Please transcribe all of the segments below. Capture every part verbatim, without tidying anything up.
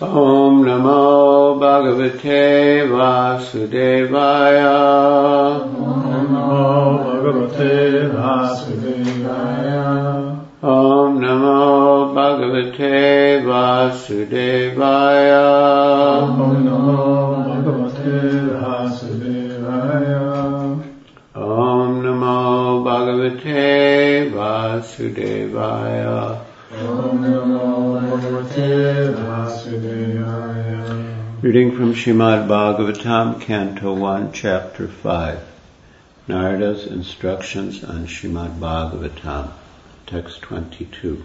Om Namo Bhagavate Vasudevaya. Om Namo Bhagavate Vasudevaya. Om Namo Bhagavate Vasudevaya. Om Namo Bhagavate Vasudevaya. Om Namo Bhagavate Vasudevaya. Om Namo Bhagavate Vasudevaya. Reading from Srimad Bhagavatam, Canto one, Chapter five. Narada's Instructions on Srimad Bhagavatam, Text twenty-two.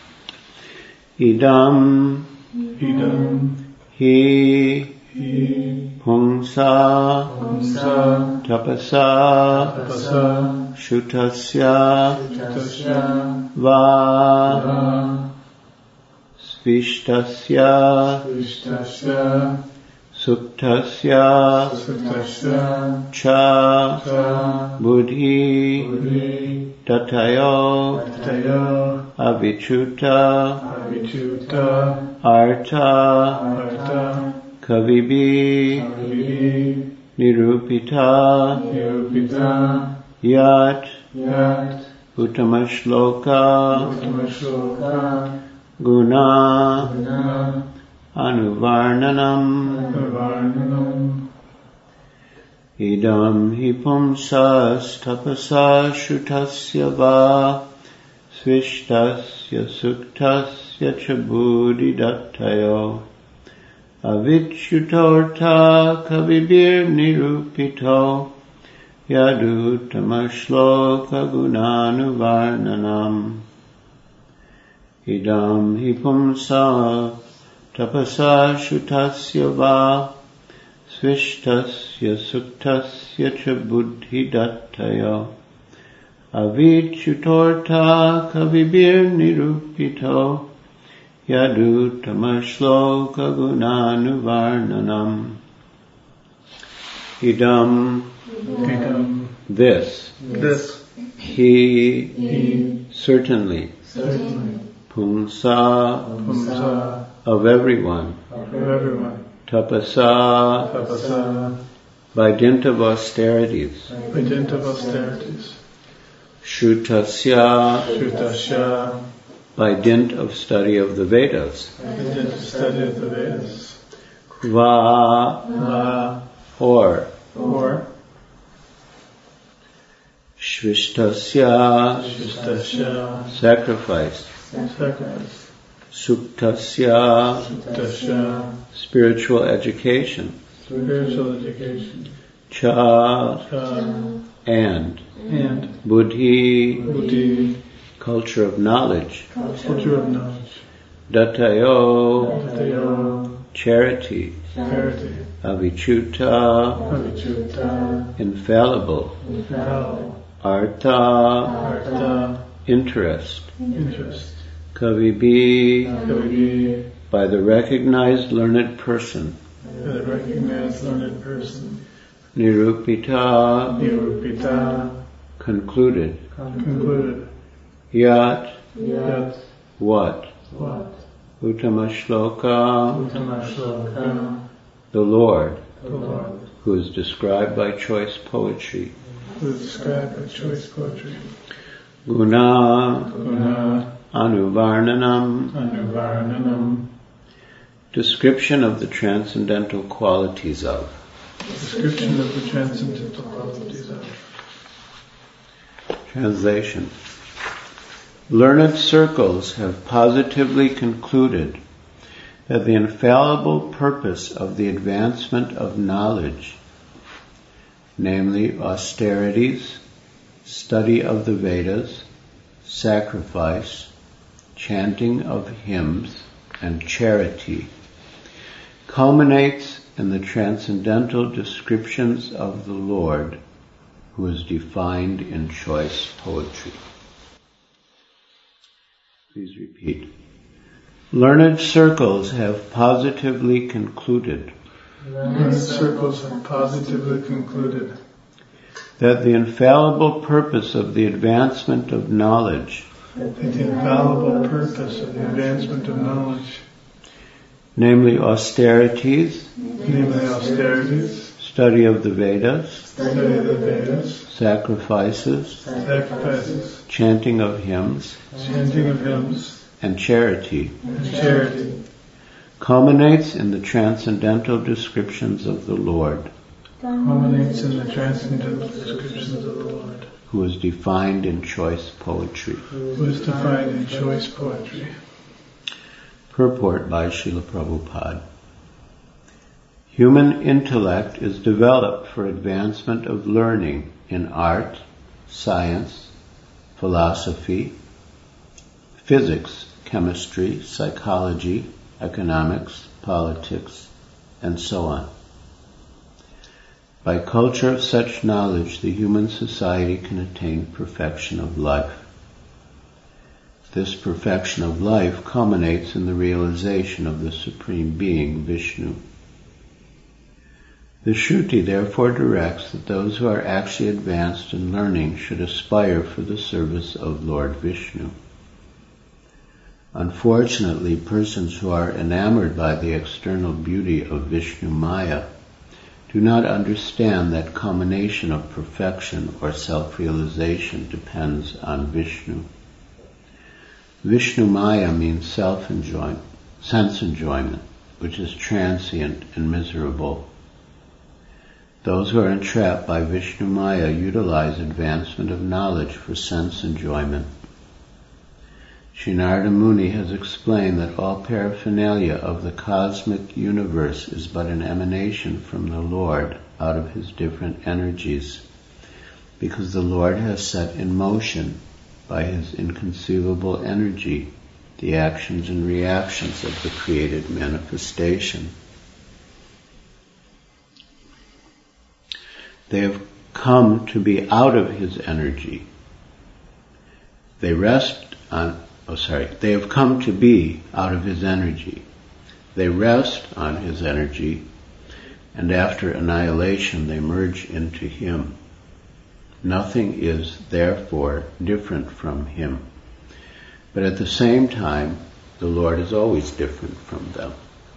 Idam, Idam, hi, hi, pumsa, pumsa, tapasa, tapasa, shutasya, tasya, va, va, svishtasya, vishtasya, suktasya, suktasya, cha, cha, buddhi, buddhi, tatayo, tayo, avichuta, avichuta, arta, arta, kavibi, kavibi, nirupita, nirupita, yat, yat, uttamashloka, uttamashloka, guna, guna, anuvarnanam, varnanam, idam hi pumsas tapasa shutasya va, svishtasya suktasya cha buddhi dattayo, avichyutorta kavibir nirupito, yaduttamashloka gunanuvarnanam. Idam hi pumsa tapasa shutasya va, svishtasya suktasya cha buddhi dattayo, avichyutorta kavibir nirupito, yaduttamashloka gunanuvarnanam. Idam, idam, this, this, he, he, certainly, certainly, pumsa, pumsa, of everyone, of everyone, tapasa, tapasa, by dint of austerities, by dint of austerities, shrutasya, shrutasya, by dint of study of the Vedas, by dint of study of the Vedas, va, va, or, or, shvishtasya, shristasya, sacrifice, sacrifice, suktasya, tasya, spiritual education, spiritual education, cha, cha, and, and buddhi, buddhi, culture of knowledge, culture of knowledge, datayo, tayo, charity, charity, avichuta, avichuta, infallible, infallible, arta, arta, interest, interest, kavibi, kavibi, by the recognized learned person, the recognized learned person, nirupita, nirupita, concluded, concluded, yat, yat, what, what, uttamashloka, uttamashloka, the Lord, the Lord, who is described by choice poetry, who is described by choice poetry, guna, guna, anuvarnanam, anuvarnanam, description of the transcendental qualities of. description of the transcendental qualities of. Translation. Learned circles have positively concluded that the infallible purpose of the advancement of knowledge, namely austerities, study of the Vedas, sacrifice, chanting of hymns, and charity, culminates in the transcendental descriptions of the Lord, who is defined in choice poetry. Please repeat. Learned circles have positively concluded Learned circles have positively concluded that the infallible purpose of the advancement of knowledge that the infallible purpose of the advancement of knowledge namely austerities, namely austerities, study of the Vedas, study of the Vedas, sacrifices, sacrifices, chanting of hymns, chanting of hymns, and charity, and charity, culminates in the transcendental descriptions of the Lord, culminates in the transcendental descriptions of the Lord, who is defined in choice poetry. who is defined in choice poetry. Purport by Srila Prabhupada. Human intellect is developed for advancement of learning in art, science, philosophy, physics, chemistry, psychology, economics, politics, and so on. By culture of such knowledge, the human society can attain perfection of life. This perfection of life culminates in the realization of the Supreme Being, Vishnu. The Shruti therefore directs that those who are actually advanced in learning should aspire for the service of Lord Vishnu. Unfortunately, persons who are enamored by the external beauty of Vishnu Maya do not understand that culmination of perfection or self-realization depends on Vishnu. Vishnu Maya means self-enjoyment, sense enjoyment, which is transient and miserable. Those who are entrapped by Vishnu Maya utilize advancement of knowledge for sense enjoyment. Sri Narada Muni has explained that all paraphernalia of the cosmic universe is but an emanation from the Lord out of his different energies, because the Lord has set in motion by his inconceivable energy the actions and reactions of the created manifestation. They have come to be out of his energy. They rest on, oh sorry, they have come to be out of his energy. They rest on his energy, and after annihilation they merge into him. Nothing is, therefore, different from him. But at the same time, the Lord is always different from them.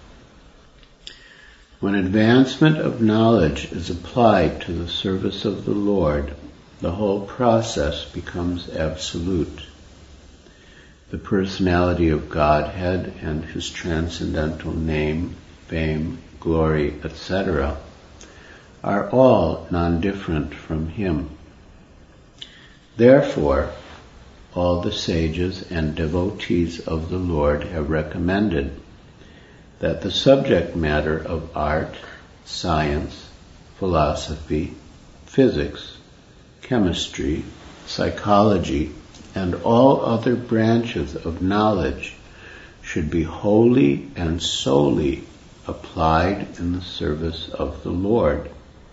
When advancement of knowledge is applied to the service of the Lord, the whole process becomes absolute. The personality of Godhead and his transcendental name, fame, glory, et cetera are all non-different from him. Therefore, all the sages and devotees of the Lord have recommended that the subject matter of art, science, philosophy, physics, chemistry, psychology, and all other branches of knowledge should be wholly and solely applied in the service of the Lord.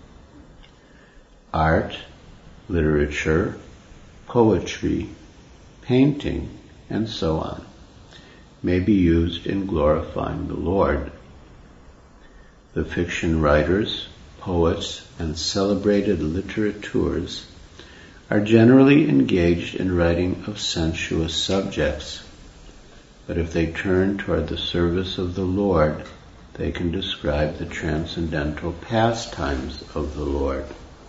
Art, literature, poetry, painting, and so on may be used in glorifying the Lord. The fiction writers, poets, and celebrated literateurs are generally engaged in writing of sensuous subjects, but if they turn toward the service of the Lord, they can describe the transcendental pastimes of the Lord.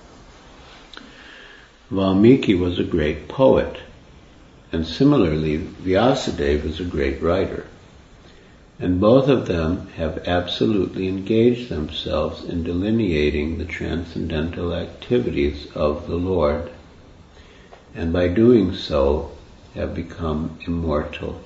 Valmiki was a great poet, and similarly Vyasadeva is a great writer, and both of them have absolutely engaged themselves in delineating the transcendental activities of the Lord, and by doing so have become immortal.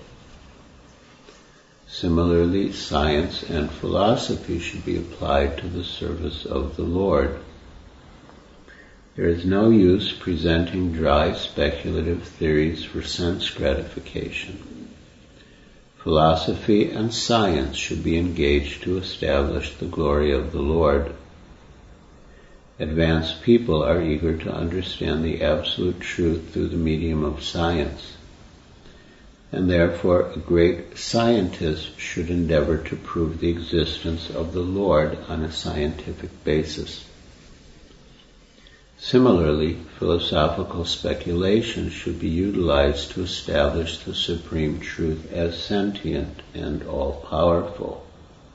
Similarly, science and philosophy should be applied to the service of the Lord. There is no use presenting dry speculative theories for sense gratification. Philosophy and science should be engaged to establish the glory of the Lord. Advanced people are eager to understand the absolute truth through the medium of science, and therefore a great scientist should endeavor to prove the existence of the Lord on a scientific basis. Similarly, philosophical speculation should be utilized to establish the supreme truth as sentient and all-powerful.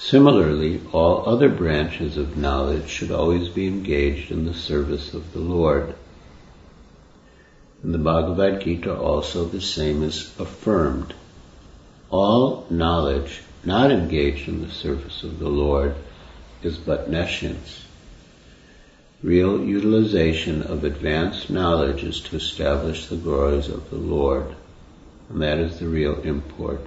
Similarly, all other branches of knowledge should always be engaged in the service of the Lord. In the Bhagavad Gita also the same is affirmed. All knowledge not engaged in the service of the Lord is but nescience. Real utilization of advanced knowledge is to establish the glories of the Lord, and that is the real import.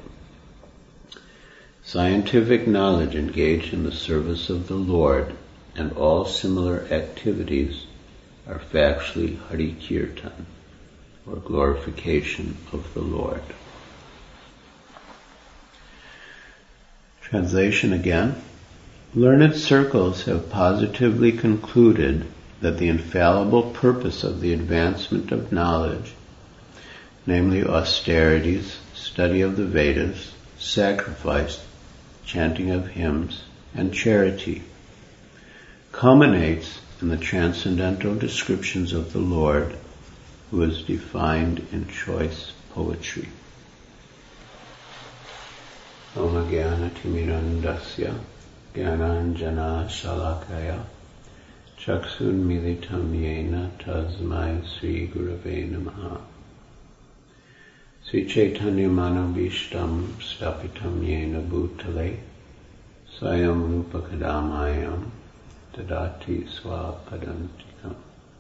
Scientific knowledge engaged in the service of the Lord and all similar activities are factually Hari Kirtan, or glorification of the Lord. Translation again. Learned circles have positively concluded that the infallible purpose of the advancement of knowledge, namely austerities, study of the Vedas, sacrifice, chanting of hymns, and charity, culminates in the transcendental descriptions of the Lord, who is defined in choice poetry. Om Jnana Timirandasya Jnananjana Shalakaya Chaksun Militam Yena Tasmai Sri Gurave Namaha. Sri Chaitanya Manobhishtam Stapitam Yena Bhutale Swayam Rupa Kadamayam Tadati Swapadantikam.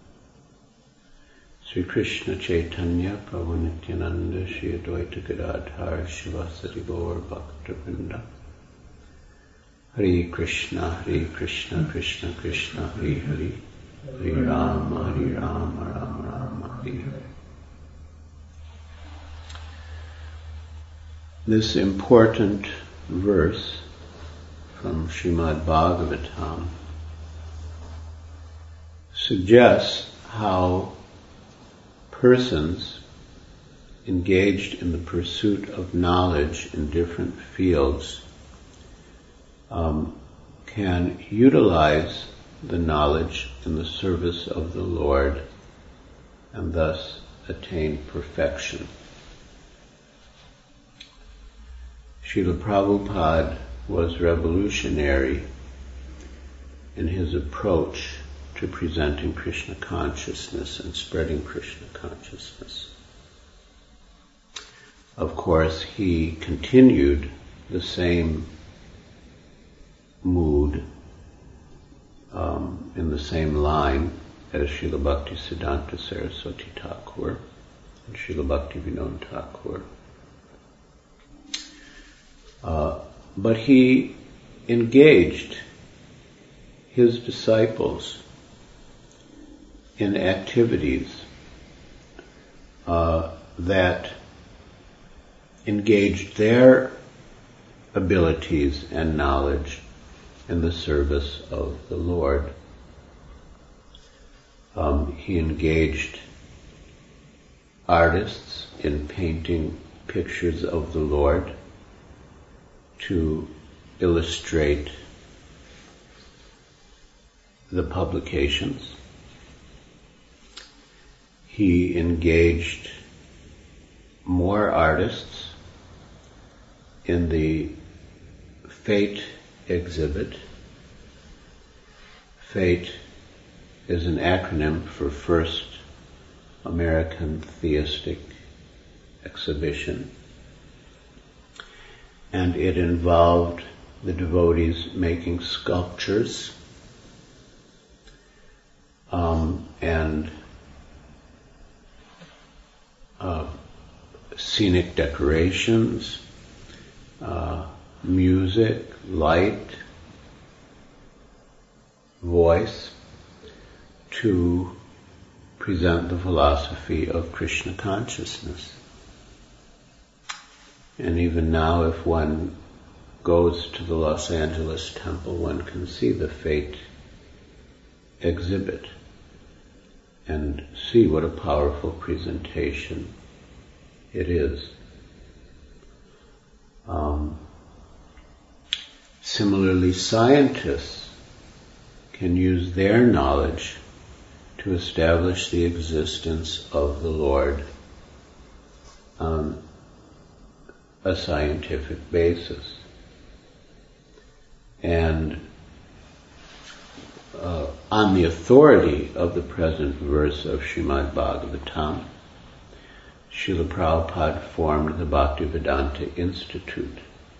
Sri Krishna Chaitanya Prabhu Nityananda Shri Advaita Gadadhar Shivasati Gaur Bhaktivinoda. Hare Krishna, Hare Krishna, Krishna Krishna, Hare Hare, Hare Rama, Hare Rama, Rama Rama, Hare Hare. This important verse from Srimad Bhagavatam suggests how persons engaged in the pursuit of knowledge in different fields um, can utilize the knowledge in the service of the Lord and thus attain perfection. Srila Prabhupada was revolutionary in his approach to presenting Krishna consciousness and spreading Krishna consciousness. Of course, he continued the same mood um, in the same line as Srila Bhaktisiddhanta Saraswati Thakur and Srila Bhaktivinoda Thakur. Uh, but he engaged his disciples in activities uh, that engaged their abilities and knowledge in the service of the Lord. Um, he engaged artists in painting pictures of the Lord to illustrate the publications. He engaged more artists in the Fate exhibit. Fate is an acronym for First American Theistic Exhibition, and it involved the devotees making sculptures um, and uh, scenic decorations, uh, music, light, voice, to present the philosophy of Krishna consciousness. And even now, if one goes to the Los Angeles temple, one can see the Fate exhibit and see what a powerful presentation it is. Um, similarly, scientists can use their knowledge to establish the existence of the Lord on a scientific basis. And uh, on the authority of the present verse of Srimad Bhagavatam, Srila Prabhupada formed the Bhaktivedanta Institute,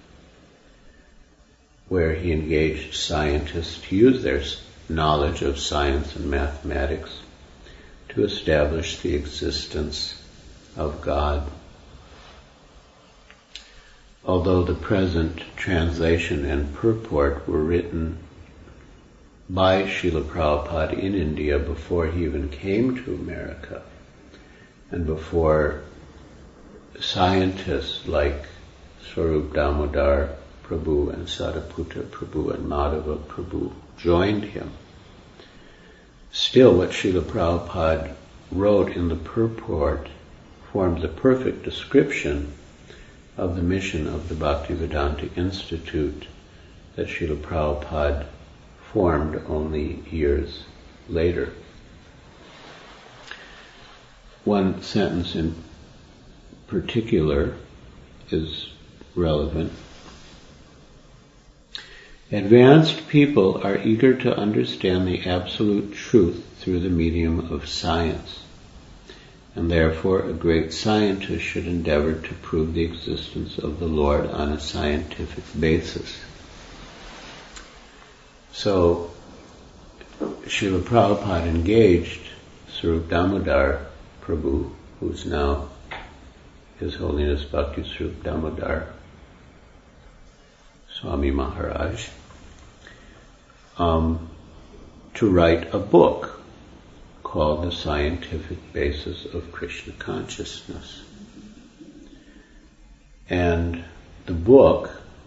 where he engaged scientists to use their knowledge of science and mathematics to establish the existence of God. Although the present translation and purport were written by Srila Prabhupada in India before he even came to America, and before scientists like Swarup Damodar Prabhu and Sadaputa Prabhu and Madhava Prabhu joined him, still what Srila Prabhupada wrote in the purport forms a perfect description of the mission of the Bhaktivedanta Institute that Srila Prabhupada formed only years later. One sentence in particular is relevant. Advanced people are eager to understand the absolute truth through the medium of science, and therefore a great scientist should endeavor to prove the existence of the Lord on a scientific basis. So, Srila Prabhupada engaged Swarup Damodar Prabhu, who is now His Holiness Bhakti Swarup Damodar Swami Maharaj, um, to write a book called The Scientific Basis of Krishna Consciousness. And the book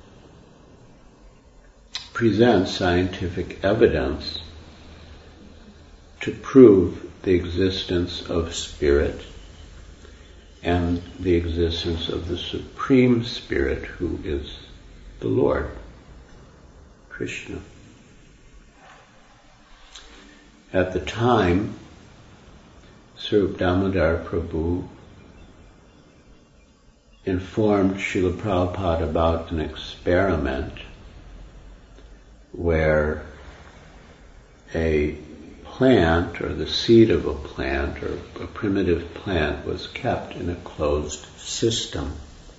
presents scientific evidence to prove the existence of spirit and the existence of the Supreme Spirit, who is the Lord, Krishna. At the time, Swarup Damodar Prabhu informed Srila Prabhupada about an experiment where a plant, or the seed of a plant, or a primitive plant, was kept in a closed system.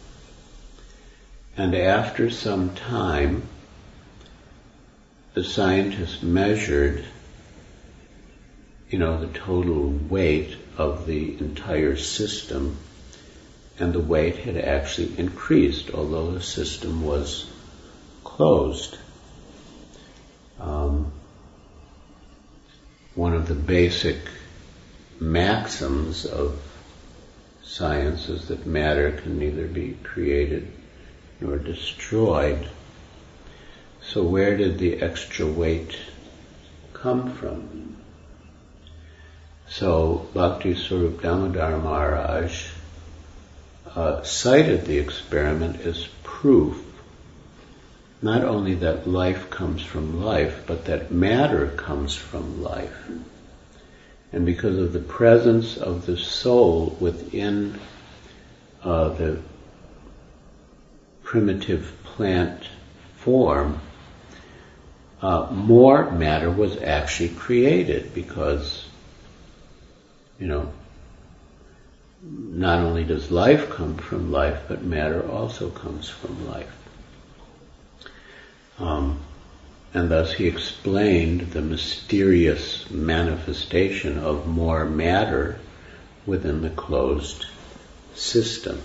And after some time, the scientists measured, you know, the total weight of the entire system, and the weight had actually increased, although the system was closed. Um, one of the basic maxims of science is that matter can neither be created nor destroyed. So where did the extra weight come from? So Bhakti Swarup Damodar Maharaj uh, cited the experiment as proof not only that life comes from life, but that matter comes from life. And because of the presence of the soul within uh, the primitive plant form, uh, more matter was actually created, because, you know, not only does life come from life, but matter also comes from life. Um, and thus he explained the mysterious manifestation of more matter within the closed system.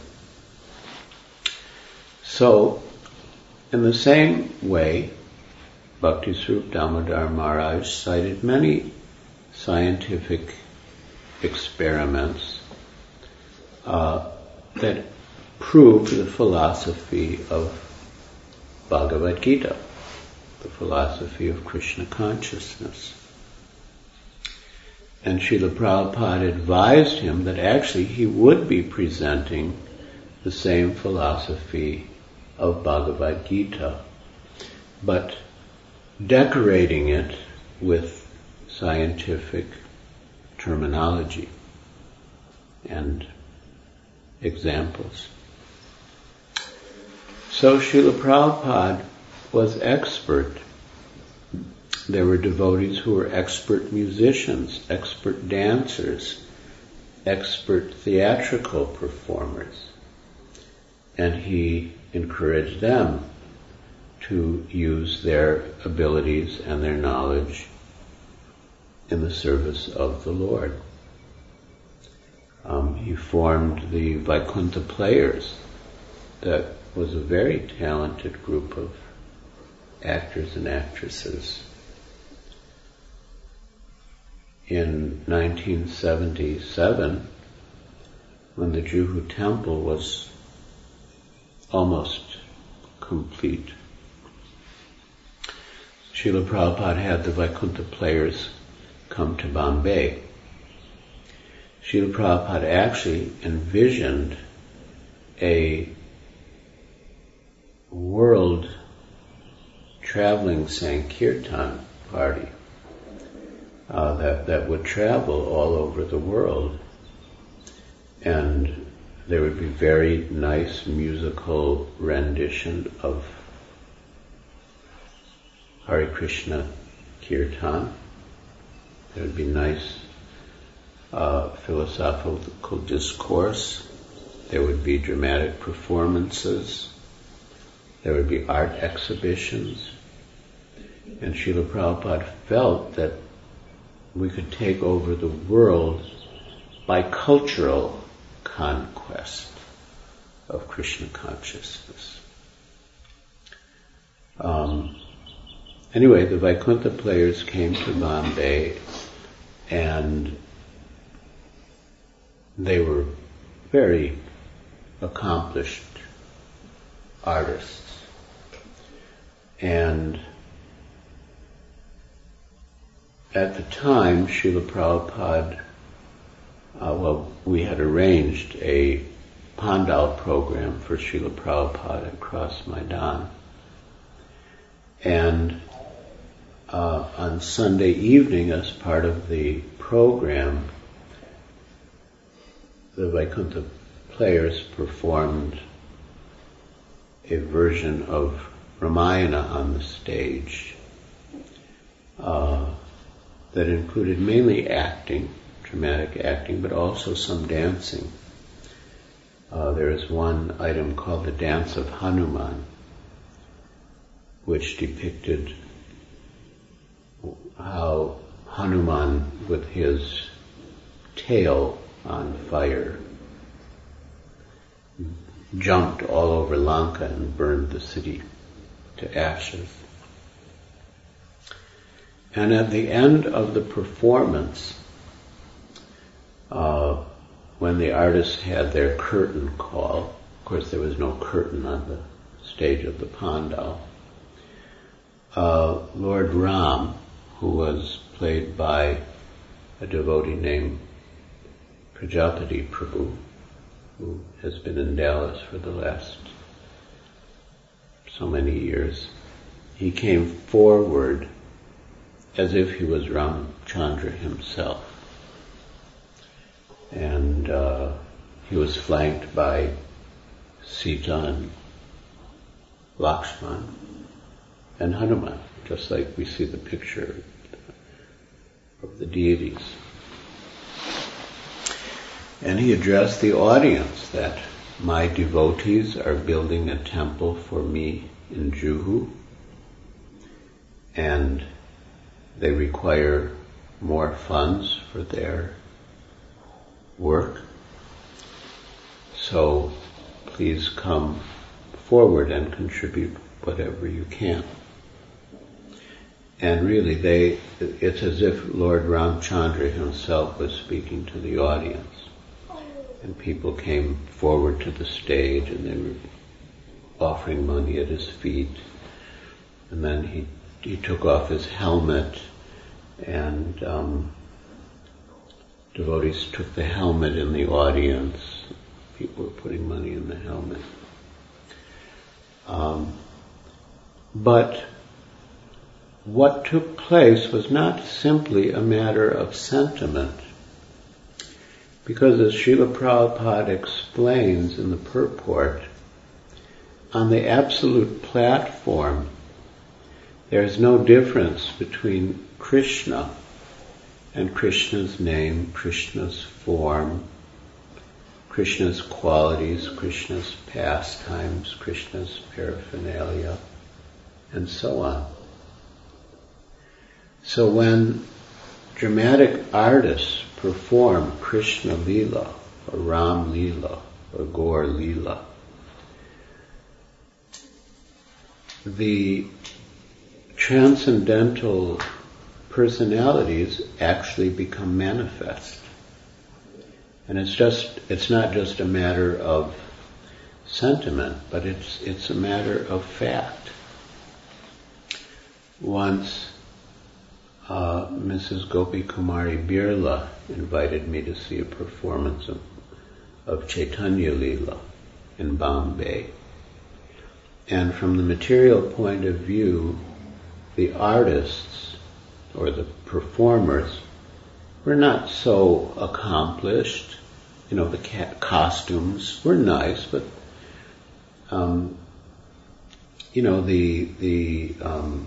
So, in the same way, Bhakti Swarup Damodar Maharaj cited many scientific experiments uh, that prove the philosophy of Bhagavad Gita, the philosophy of Krishna consciousness. And Srila Prabhupada advised him that actually he would be presenting the same philosophy of Bhagavad Gita, but decorating it with scientific terminology and examples. So Srila Prabhupada was expert. There were devotees who were expert musicians, expert dancers, expert theatrical performers. And he encouraged them to use their abilities and their knowledge in the service of the Lord. Um, he formed the Vaikuntha Players. That was a very talented group of actors and actresses. In nineteen seventy-seven, when the Juhu temple was almost complete, Srila Prabhupada had the Vaikuntha Players come to Bombay. Srila Prabhupada actually envisioned a world traveling Sankirtan party uh, that, that would travel all over the world. And there would be very nice musical rendition of Hare Krishna Kirtan. There would be nice uh, philosophical discourse. There would be dramatic performances. There would be art exhibitions. And Srila Prabhupada felt that we could take over the world by cultural conquest of Krishna consciousness. Um, anyway, the Vaikuntha Players came to Bombay, and they were very accomplished artists. And at the time, Srila Prabhupada, uh, well, we had arranged a Pandal program for Srila Prabhupada at Cross Maidan. And uh, on Sunday evening, as part of the program, the Vaikuntha Players performed a version of Ramayana on the stage uh, that included mainly acting, dramatic acting, but also some dancing. Uh, there is one item called the Dance of Hanuman, which depicted how Hanuman, with his tail on fire, jumped all over Lanka and burned the city to ashes. And at the end of the performance, uh, when the artists had their curtain call, of course there was no curtain on the stage of the Pandal, uh, Lord Ram, who was played by a devotee named Prajapati Prabhu, who has been in Dallas for the last so many years, he came forward as if he was Ramchandra himself. And uh, he was flanked by Sita and Lakshman and Hanuman, just like we see the picture of the deities. And he addressed the audience that my devotees are building a temple for me in Juhu, and they require more funds for their work. So please come forward and contribute whatever you can. And really, they it's as if Lord Ramchandra himself was speaking to the audience. And people came forward to the stage and they were offering money at his feet. And then he he took off his helmet, and um, devotees took the helmet in the audience. People were putting money in the helmet. Um, but what took place was not simply a matter of sentiment, because as Srila Prabhupada explains in the purport, on the absolute platform there's no difference between Krishna and Krishna's name, Krishna's form, Krishna's qualities, Krishna's pastimes, Krishna's paraphernalia, and so on. So when dramatic artists perform Krishna Lila, or Ram Lila, or Gaur Lila, the transcendental personalities actually become manifest. And it's just, it's not just a matter of sentiment, but it's, it's a matter of fact. Once, uh, Missus Gopi Kumari Birla invited me to see a performance of, of Chaitanya Leela in Bombay. And from the material point of view, the artists, or the performers, were not so accomplished. You know, the ca- costumes were nice, but, um, you know, the, the, um,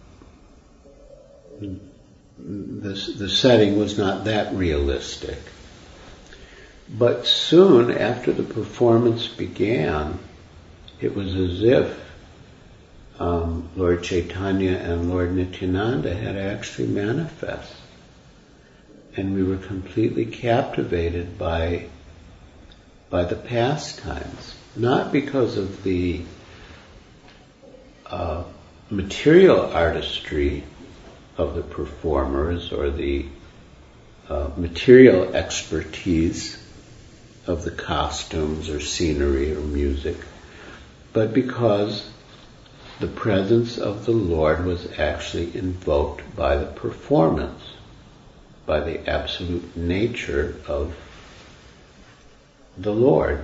the, the setting was not that realistic. But soon after the performance began, it was as if um, Lord Chaitanya and Lord Nityananda had actually manifest. And we were completely captivated by, by the pastimes. Not because of the uh, material artistry of the performers or the uh, material expertise of the costumes or scenery or music, but because the presence of the Lord was actually invoked by the performance, by the absolute nature of the Lord.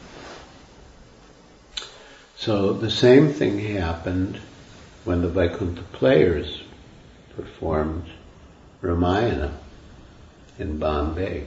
So the same thing happened when the Vaikuntha Players performed Ramayana in Bombay.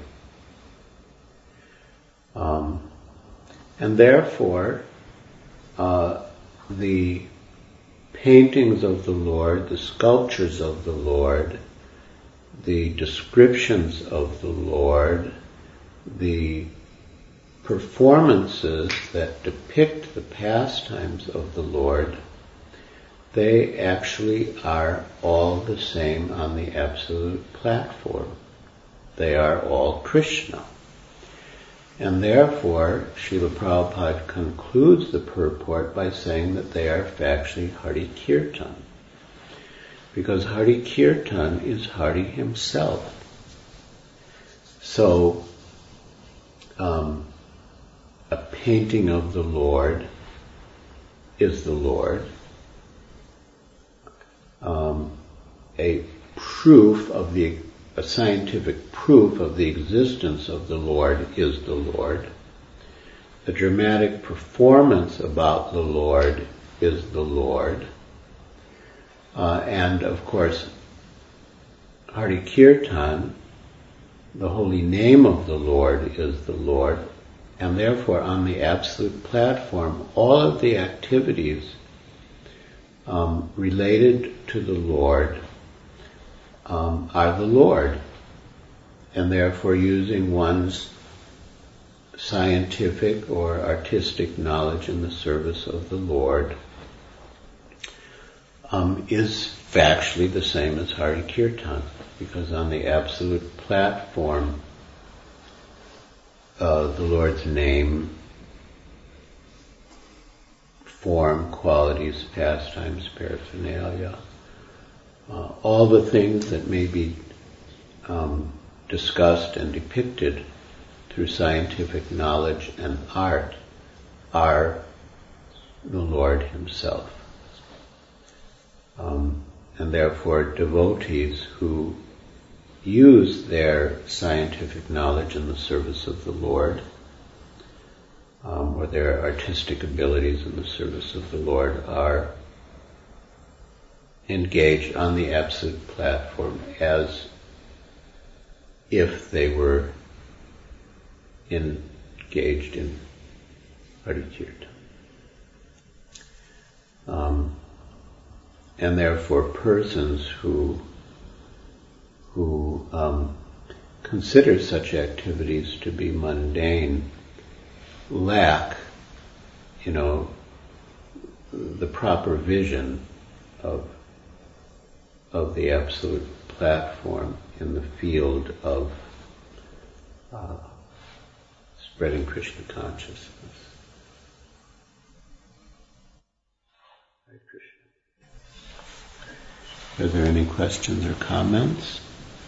Um, and therefore, uh, the paintings of the Lord, the sculptures of the Lord, the descriptions of the Lord, the performances that depict the pastimes of the Lord, they actually are all the same on the absolute platform. They are all Krishna. And therefore, Srila Prabhupada concludes the purport by saying that they are factually Hari Kirtan. Because Hari Kirtan is Hari himself. So, um, a painting of the Lord is the Lord. Um, a proof of the, a scientific proof of the existence of the Lord is the Lord. A dramatic performance about the Lord is the Lord. Uh, and of course, Hari Kirtan, the holy name of the Lord, is the Lord. And therefore, on the absolute platform, all of the activities um, related to the Lord um, are the Lord. And therefore, using one's scientific or artistic knowledge in the service of the Lord um, is factually the same as Hari Kirtan, because on the absolute platform, uh, the Lord's name, form, qualities, pastimes, paraphernalia, uh, all the things that may be um, discussed and depicted through scientific knowledge and art are the Lord himself. Um, and therefore devotees who use their scientific knowledge in the service of the Lord, um, or their artistic abilities in the service of the Lord, are engaged on the absolute platform as if they were engaged in Hari Kirtan. Um, and therefore persons who who um, consider such activities to be mundane lack, you know, the proper vision of of the absolute platform in the field of uh, spreading Krishna consciousness. Hare Krishna. Are there any questions or comments?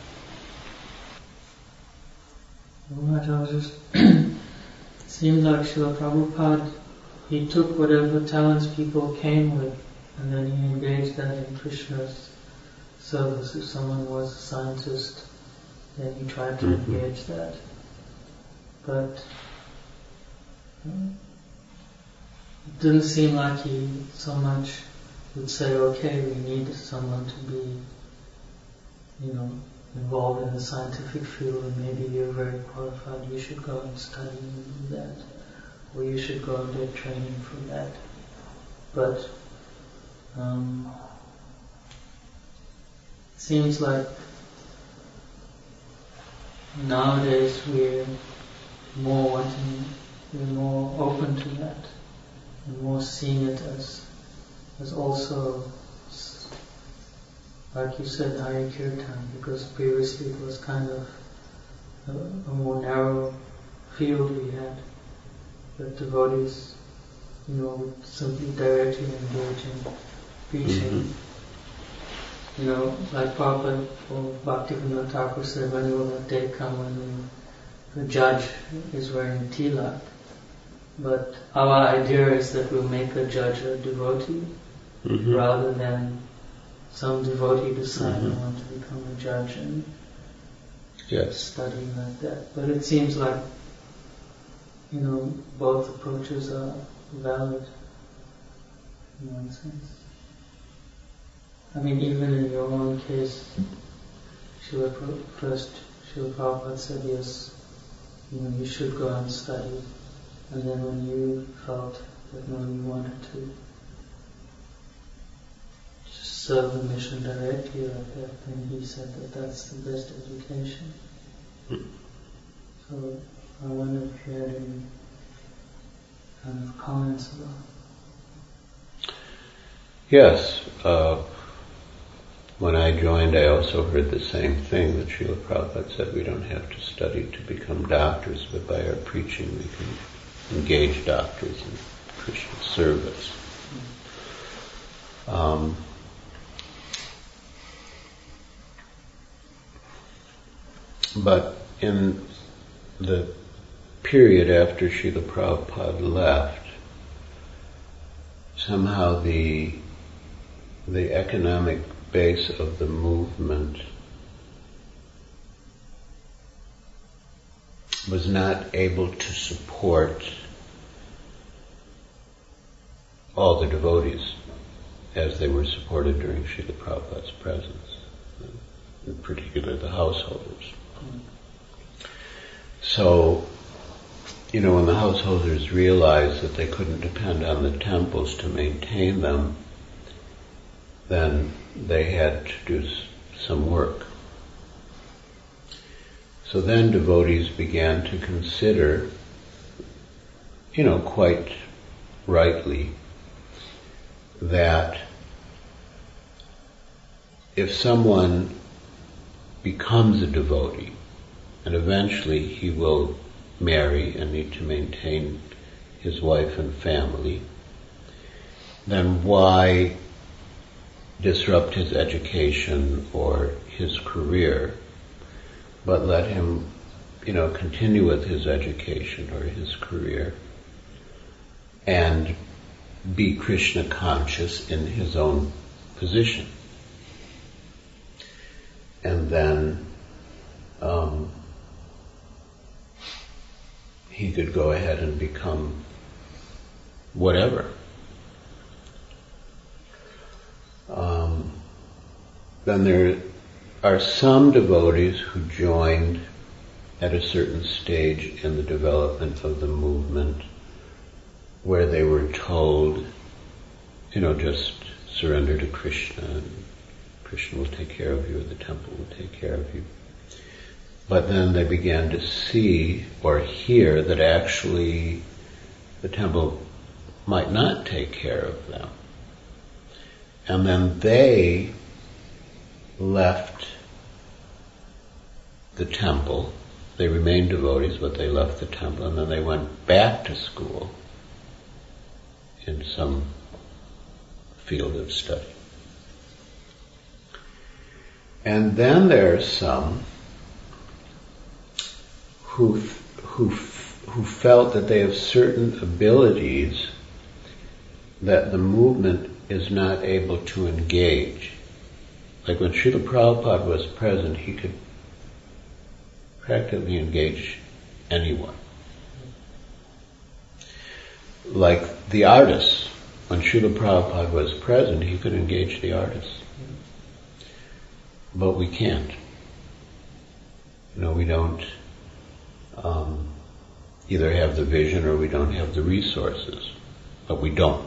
Well, I was just it seemed like Srila Prabhupada, he took whatever talents people came with and then he engaged that in Krishna's service. If someone was a scientist, then he tried to mm-hmm. engage that. But uh, it didn't seem like he so much would say, okay, we need someone to be, you know, involved in the scientific field and maybe you're very qualified, you should go and study and do that. Or you should go and get training for that. But um, it seems like nowadays we're more wanting, we're more open to that and more seeing it as as also, like you said, Hare Kirtan, because previously it was kind of a, a more narrow field we had, that devotees, you know, would simply directly engage in preaching. Mm-hmm. You know, like Prabhupada or Bhaktivinoda Thakur said, when will that day come when the, the judge is wearing tilak? But our idea is that we'll make a judge a devotee, mm-hmm. rather than some devotee decide mm-hmm. I want to become a judge and yes. study like that. But it seems like, you know, both approaches are valid in one sense. I mean, even in your own case, Srila Pro- first Srila Prabhupada said, yes, you know, you should go and study. And then when you felt that no, you wanted to just serve the mission directly like that, then he said that that's the best education. Mm. So I wonder if you had any kind of comments about. Yes. Uh, when I joined, I also heard the same thing, that Srila Prabhupada said we don't have to study to become doctors, but by our preaching we can engage doctors in Krishna service. Um, but in the period after Srila Prabhupada left, somehow the the economic base of the movement was not able to support all the devotees as they were supported during Srila Prabhupada's presence, in particular the householders. So, you know, when the householders realized that they couldn't depend on the temples to maintain them, then they had to do some work. So then devotees began to consider, you know, quite rightly, that if someone becomes a devotee and eventually he will marry and need to maintain his wife and family, then why disrupt his education or his career, but let him, you know, continue with his education or his career and be Krishna conscious in his own position. And then um, he could go ahead and become whatever. Um, then there are some devotees who joined at a certain stage in the development of the movement where they were told, you know, just surrender to Krishna, and Krishna will take care of you, or the temple will take care of you. But then they began to see or hear that actually the temple might not take care of them. And then they left the temple. They remained devotees, but they left the temple, and then they went back to school in some field of study. And then there are some who who who felt that they have certain abilities that the movement is not able to engage. Like when Srila Prabhupada was present, he could practically engage anyone. Like the artists, when Srila Prabhupada was present, he could engage the artists. But we can't. You know, we don't um, either have the vision or we don't have the resources. But we don't.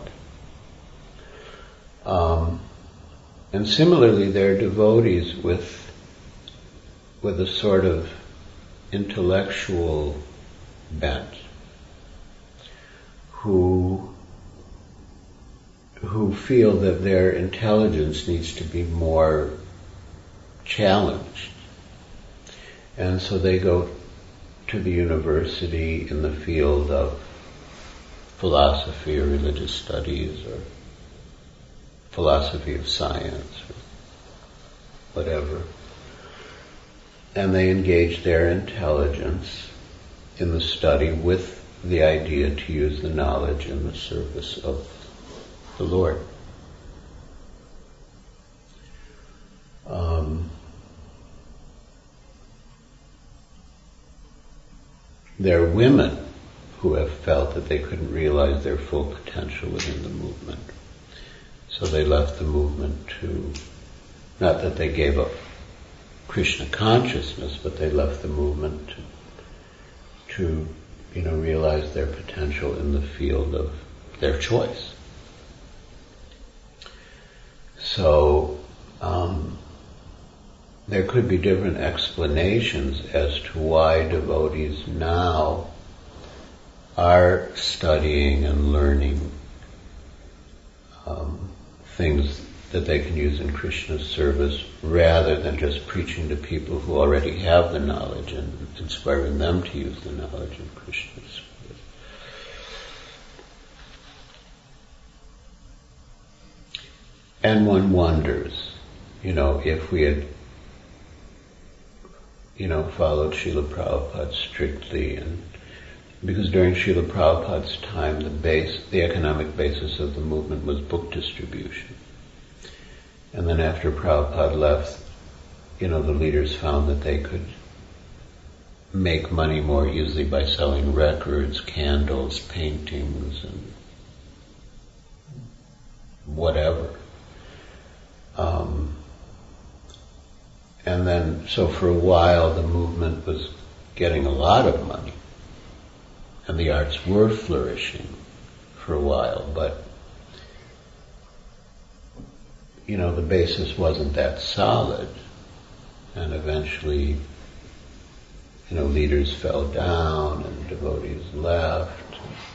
Um, and similarly, there are devotees with with a sort of intellectual bent who who feel that their intelligence needs to be more challenged. And so they go to the university in the field of philosophy or religious studies or philosophy of science or whatever. And they engage their intelligence in the study with the idea to use the knowledge in the service of the Lord. Um, there are women who have felt that they couldn't realize their full potential within the movement. So they left the movement to, not that they gave up Krishna consciousness, but they left the movement to, to you know, realize their potential in the field of their choice. So, um, there could be different explanations as to why devotees now are studying and learning um, things that they can use in Krishna's service rather than just preaching to people who already have the knowledge and inspiring them to use the knowledge in Krishna's service. And one wonders, you know, if we had, you know, followed Srila Prabhupada strictly, and because during Srila Prabhupada's time, the base, the economic basis of the movement was book distribution. And then after Prabhupada left, you know, the leaders found that they could make money more easily by selling records, candles, paintings, and whatever. Um, and then, so for a while, the movement was getting a lot of money, and the arts were flourishing for a while, but you know, the basis wasn't that solid, and eventually, you know, leaders fell down and devotees left.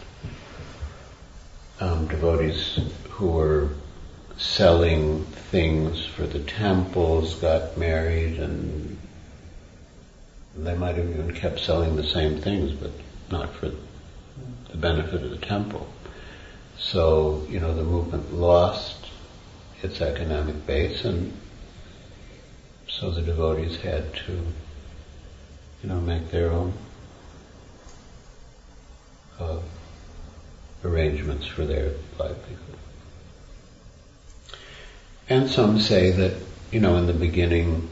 Um, devotees who were selling things for the temples got married, and they might have even kept selling the same things, but not for the benefit of the temple. So, you know, the movement lost its economic base, and so the devotees had to, you know, make their own uh, arrangements for their livelihood. And some say that, you know, in the beginning,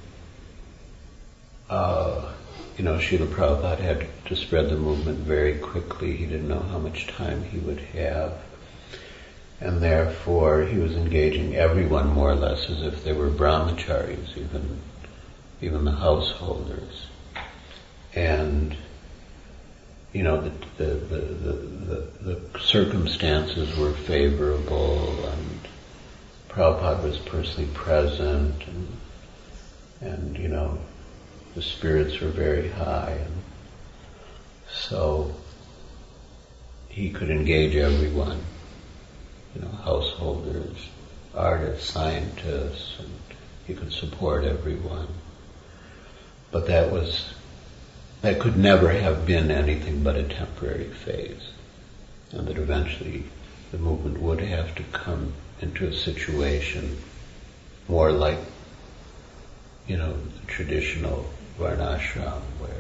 uh, you know, Srila Prabhupada had to spread the movement very quickly. He didn't know how much time he would have. And therefore, he was engaging everyone more or less as if they were brahmacharis, even even the householders. And, you know, the the, the, the, the, the circumstances were favorable, and Prabhupada was personally present, and, and you know, the spirits were very high, and so he could engage everyone, you know, householders, artists, scientists, and he could support everyone. But that was, that could never have been anything but a temporary phase, and that eventually the movement would have to come into a situation more like, you know, the traditional varnashram, where,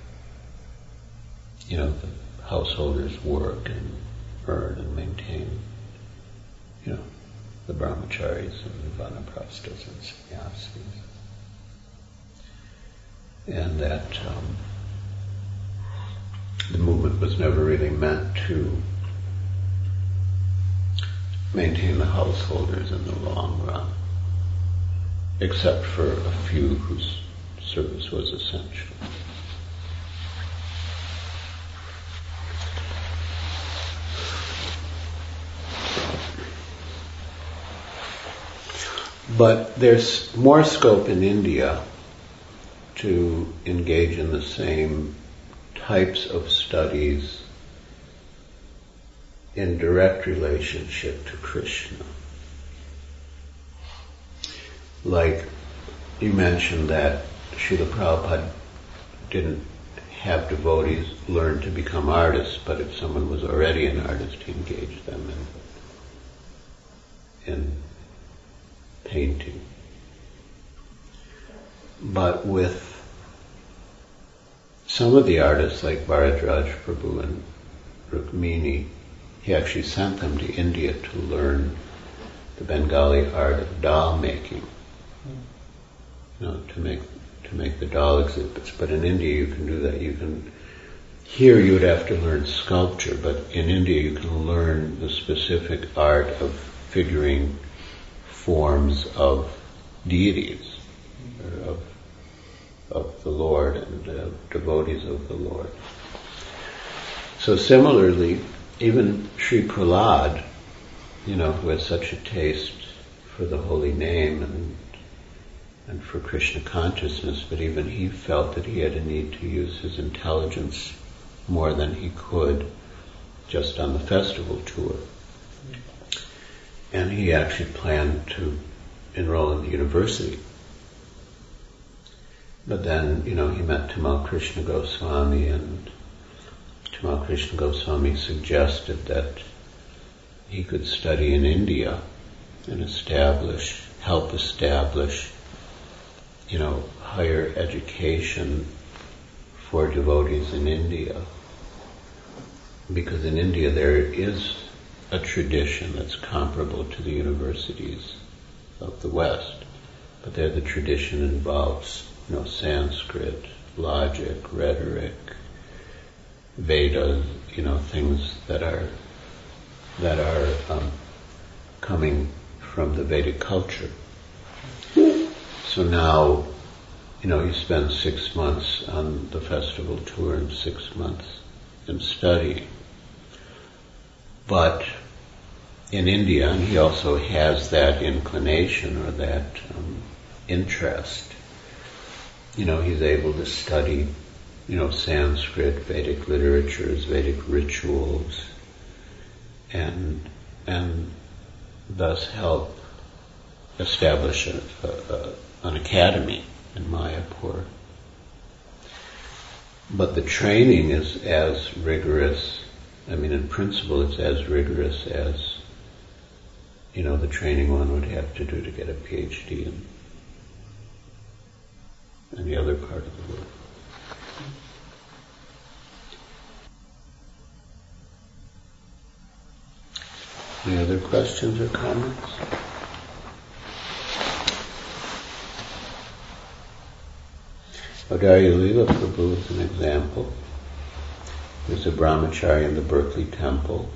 you know, the householders work and earn and maintain, you know, the brahmacharis and the vanaprasthas and sannyasis. And that um, the movement was never really meant to maintain the householders in the long run, except for a few whose service was essential. But there's more scope in India to engage in the same types of studies in direct relationship to Krishna. Like you mentioned that Srila Prabhupada didn't have devotees learn to become artists, but if someone was already an artist, he engaged them in, in painting. But with some of the artists like Bharadraj Prabhu and Rukmini, he actually sent them to India to learn the Bengali art of doll making, you know, to make to make the doll exhibits. But in India you can do that. You can here you would have to learn sculpture, but in India you can learn the specific art of figuring forms of deities, or of of the Lord and uh, devotees of the Lord. So similarly, even Sri Prahlad, you know, who has such a taste for the holy name and and for Krishna consciousness, but even he felt that he had a need to use his intelligence more than he could just on the festival tour. And he actually planned to enroll in the university. But then, you know, he met Tamal Krishna Goswami, and Tamal Krishna Goswami suggested that he could study in India and establish, help establish, you know, higher education for devotees in India. Because in India there is a tradition that's comparable to the universities of the West, but there the tradition involves, you know, Sanskrit, logic, rhetoric, Vedas, you know, things that are that are um, coming from the Vedic culture. So now, you know, you spend six months on the festival tour and six months in studying. But in India, and he also has that inclination or that um, interest, you know, he's able to study, you know, Sanskrit, Vedic literatures, Vedic rituals, and and thus help establish a, a, a, an academy in Mayapur. But the training is as rigorous, I mean, in principle, it's as rigorous as, you know, the training one would have to do to get a P H D in any other part of the world. Any other questions or comments? Audarya Leela Prabhu is an example. He was a brahmachari in the Berkeley Temple.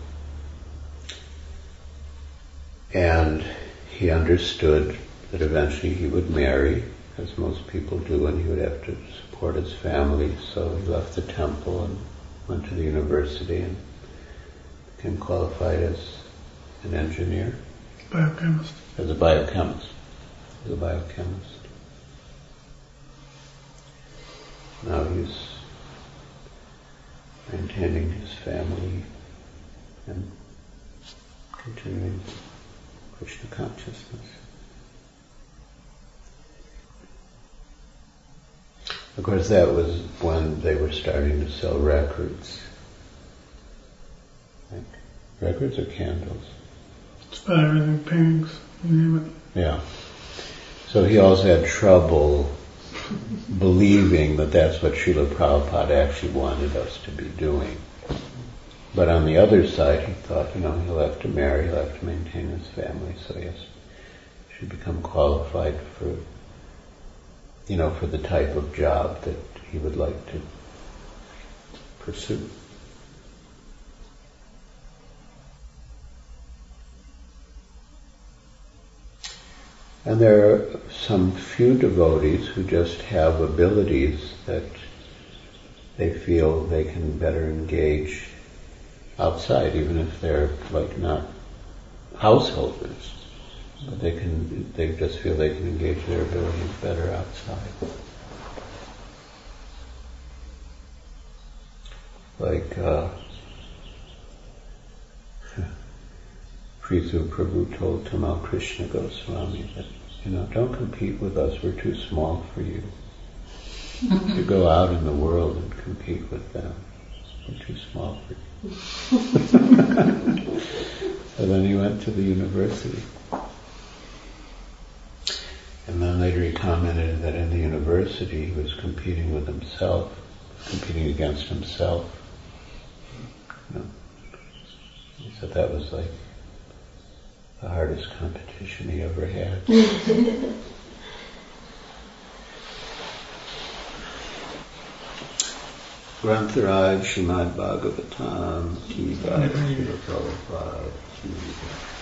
And he understood that eventually he would marry, as most people do, and he would have to support his family. So he left the temple and went to the university and became qualified as an engineer. Biochemist. as a biochemist. As a biochemist. Now he's maintaining his family and continuing Krishna consciousness. Of course, that was when they were starting to sell records. Like records or candles? It's about everything, paintings, you name it. Yeah. So he also had trouble believing that that's what Srila Prabhupada actually wanted us to be doing. But on the other side, he thought, you know, he'll have to marry, he'll have to maintain his family, so he has, should become qualified for, you know, for the type of job that he would like to pursue. And there are some few devotees who just have abilities that they feel they can better engage outside, even if they're like not householders. But they can, they just feel they can engage their abilities better outside. Like uh, Prithu Prabhu told Tamal Krishna Goswami that, you know, don't compete with us, we're too small for you. You go out in the world and compete with them. We're too small for you. So then he went to the university. And then later he commented that in the university he was competing with himself, competing against himself. You know? He said that was like the hardest competition he ever had. Grantharaj Srimad Bhagavatam Ki Jai Srila Prabhupada Ki Jai.